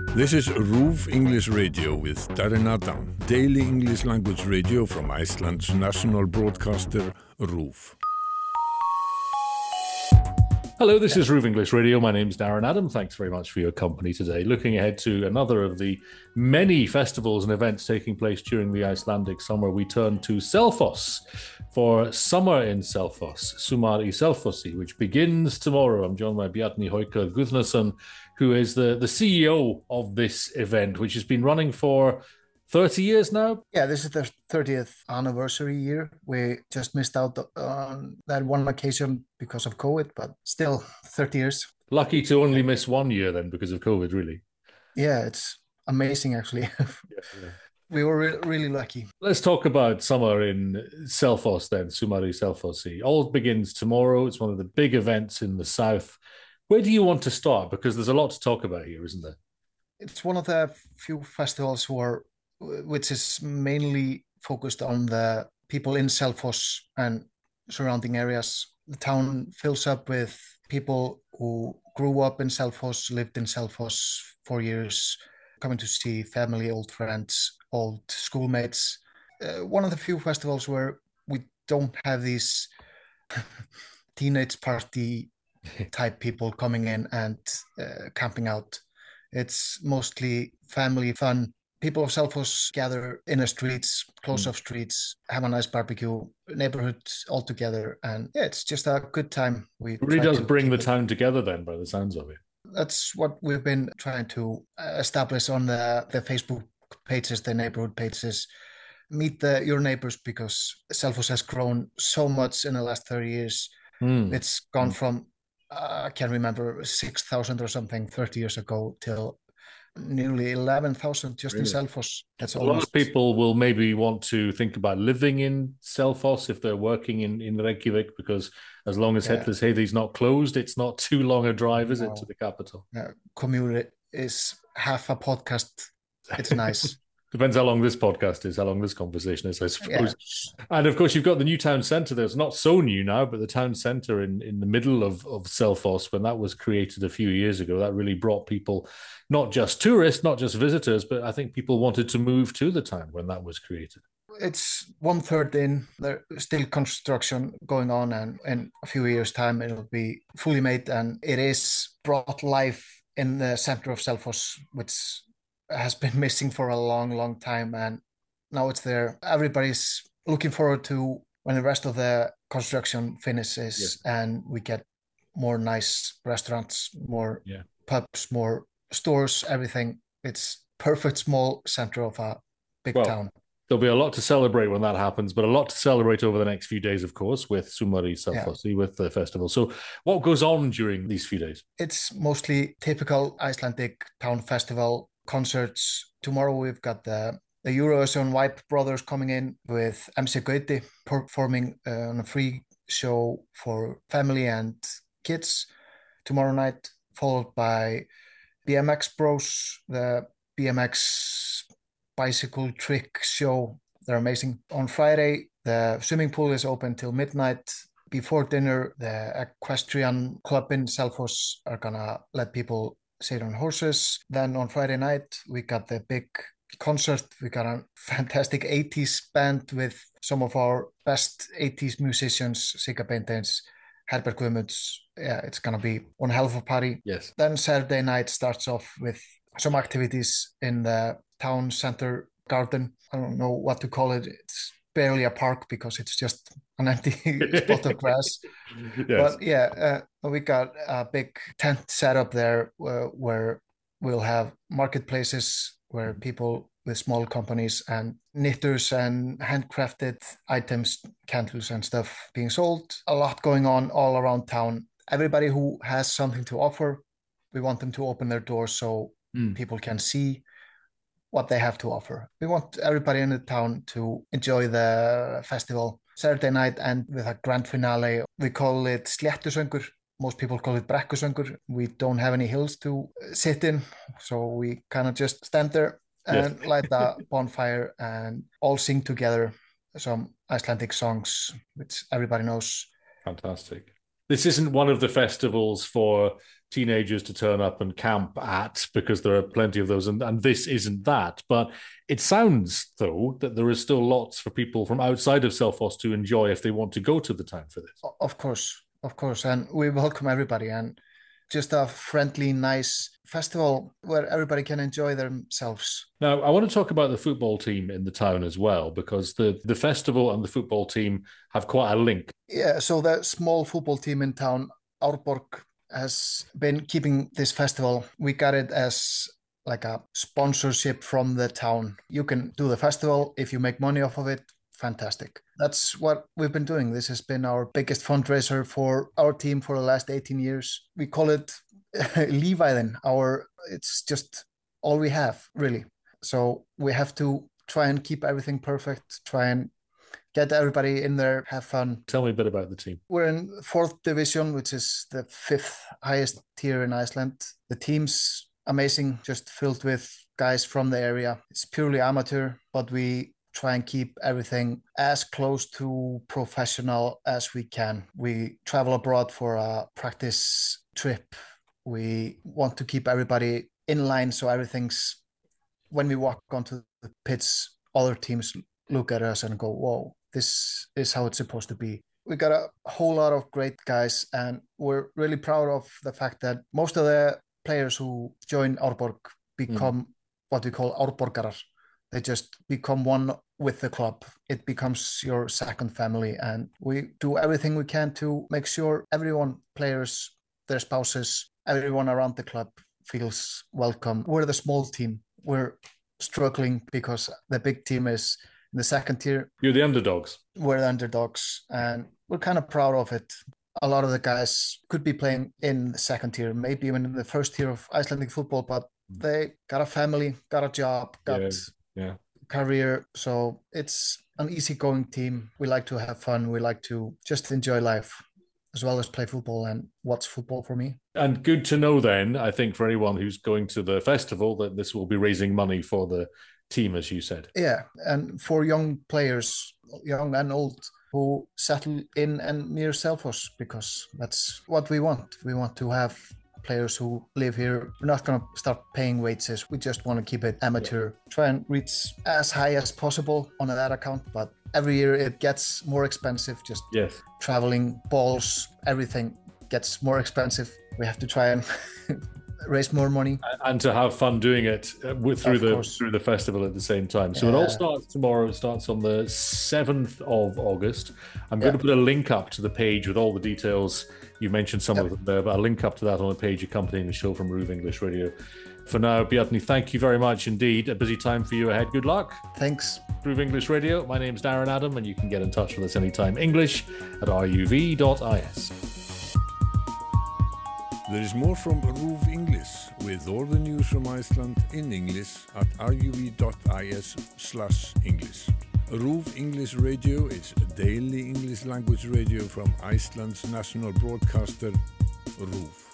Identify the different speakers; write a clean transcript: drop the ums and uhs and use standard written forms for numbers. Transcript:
Speaker 1: This is RÚV English Radio with Darren Adam, daily English language radio from Iceland's national broadcaster, RÚV.
Speaker 2: Hello, this is RÚV English Radio. My name's Darren Adam. Thanks very much for your company today. Looking ahead to another of the many festivals and events taking place during the Icelandic summer, we turn to Selfoss for Summer in Selfoss, Sumar í Selfossi, which begins tomorrow. I'm joined by Bjarni Haukar Guðnason, who is the CEO of this event, which has been running for 30 years now?
Speaker 3: Yeah, this is the 30th anniversary year. We just missed out on that one occasion because of COVID, but still 30 years.
Speaker 2: Lucky to only miss 1 year then because of COVID, really.
Speaker 3: Yeah, it's amazing, actually. Yeah. We were really lucky.
Speaker 2: Let's talk about summer in Selfoss then, Sumar í Selfossi. All begins tomorrow. It's one of the big events in the south. Where do you want to start? Because there's a lot to talk about here, isn't there?
Speaker 3: It's one of the few festivals which is mainly focused on the people in Selfoss and surrounding areas. The town fills up with people who grew up in Selfoss, lived in Selfoss for years, coming to see family, old friends, old schoolmates. One of the few festivals where we don't have these teenage party type people coming in and camping out. It's mostly family fun. People of Selfoss gather in the streets, close-up streets, have a nice barbecue, neighborhoods all together, and yeah, it's just a good time.
Speaker 2: It really does bring the town together then, by the sounds of it.
Speaker 3: That's what we've been trying to establish on the Facebook pages, the neighborhood pages. Meet your neighbors, because Selfoss has grown so much in the last 30 years. It's gone from, I can't remember, 6,000 or something 30 years ago till nearly 11,000 just in Selfoss. That's
Speaker 2: a lot of people will maybe want to think about living in Selfoss if they're working in Reykjavik, because as long as Hellisheiði is not closed, it's not too long a drive, is it, to the capital?
Speaker 3: Commute is half a podcast. It's nice.
Speaker 2: Depends how long this podcast is, how long this conversation is, I suppose. Yeah. And of course, you've got the new town centre there. It's not so new now, but the town centre in the middle of Selfoss, when that was created a few years ago, that really brought people, not just tourists, not just visitors, but I think people wanted to move to the town when that was created.
Speaker 3: It's 1/3 in. There's still construction going on, and in a few years' time, it'll be fully made, and it is brought life in the centre of Selfoss, which has been missing for a long, long time, and now it's there. Everybody's looking forward to when the rest of the construction finishes and we get more nice restaurants, more pubs, more stores, everything. It's perfect small center of a big town.
Speaker 2: There'll be a lot to celebrate when that happens, but a lot to celebrate over the next few days, of course, with Sumar í Selfossi, with the festival. So what goes on during these few days?
Speaker 3: It's mostly typical Icelandic town festival concerts. Tomorrow we've got the Eurovision White Brothers coming in with MC Gauti performing on a free show for family and kids tomorrow night, followed by BMX Bros, the BMX bicycle trick show. They're amazing. On Friday, the swimming pool is open till midnight. Before dinner, the equestrian club in Selfoss are gonna let people sit on horses. Then on Friday night, we got the big concert. We got a fantastic 80s band with some of our best 80s musicians, Sigga Beinteins, Herbert Guðmunds. Yeah, it's going to be one hell of a party.
Speaker 2: Yes.
Speaker 3: Then Saturday night starts off with some activities in the town center garden. I don't know what to call it. It's barely a park because it's just an empty spot of grass. But we got a big tent set up there where we'll have marketplaces where people with small companies and knitters and handcrafted items, candles and stuff being sold. A lot going on all around town. Everybody who has something to offer, we want them to open their doors so people can see what they have to offer. We want everybody in the town to enjoy the festival. Saturday night and with a grand finale. We call it Sléttusöngur. Most people call it Brekkusöngur. We don't have any hills to sit in, so we kind of just stand there and light a bonfire and all sing together some Icelandic songs, which everybody knows.
Speaker 2: Fantastic. This isn't one of the festivals for teenagers to turn up and camp at, because there are plenty of those, and this isn't that. But it sounds, though, that there is still lots for people from outside of Selfoss to enjoy if they want to go to the town for this.
Speaker 3: Of course. And we welcome everybody, and just a friendly, nice festival where everybody can enjoy themselves.
Speaker 2: Now, I want to talk about the football team in the town as well, because the festival and the football team have quite a link.
Speaker 3: Yeah, so the small football team in town, Árborg, has been keeping this festival. We got it as like a sponsorship from the town. You can do the festival. If you make money off of it, fantastic. That's what we've been doing. This has been our biggest fundraiser for our team for the last 18 years. We call it Lífæðin. It's just all we have, really. So we have to try and keep everything perfect, try and get everybody in there, have fun.
Speaker 2: Tell me a bit about the team.
Speaker 3: We're in 4th division, which is the 5th highest tier in Iceland. The team's amazing, just filled with guys from the area. It's purely amateur, but we try and keep everything as close to professional as we can. We travel abroad for a practice trip. We want to keep everybody in line, so when we walk onto the pitch, other teams look at us and go, whoa, this is how it's supposed to be. We got a whole lot of great guys, and we're really proud of the fact that most of the players who join Árborg become what we call Árborgarar. They just become one with the club. It becomes your second family, and we do everything we can to make sure everyone, players, their spouses, everyone around the club feels welcome. We're the small team. We're struggling because the big team is in the 2nd tier.
Speaker 2: You're the underdogs.
Speaker 3: We're the underdogs, and we're kind of proud of it. A lot of the guys could be playing in the 2nd tier, maybe even in the 1st tier of Icelandic football, but they got a family, got a job, got career. So it's an easygoing team. We like to have fun. We like to just enjoy life as well as play football. And what's football for me?
Speaker 2: And good to know then, I think, for anyone who's going to the festival, that this will be raising money for the team, as you said.
Speaker 3: Yeah, and for young players, young and old, who settle in and near Selfoss, because that's what we want. We want to have players who live here. We're not going to start paying wages. We just want to keep it amateur. Try and reach as high as possible on that account, but every year it gets more expensive. Just traveling, balls, everything gets more expensive. We have to try and raise more money
Speaker 2: and to have fun doing it through the festival at the same time. So it all starts tomorrow. It starts on the 7th of August. I'm going to put a link up to the page with all the details. You mentioned some of them there, but I'll link up to that on the page accompanying the show from RÚV English Radio. For now, Bjarni, thank you very much indeed. A busy time for you ahead. Good luck.
Speaker 3: Thanks.
Speaker 2: RÚV English Radio. My name's Darren Adam, and you can get in touch with us anytime. English at ruv.is.
Speaker 1: There is more from RÚV English, with all the news from Iceland in English at ruv.is/English. RÚV English Radio is a daily English language radio from Iceland's national broadcaster, RÚV.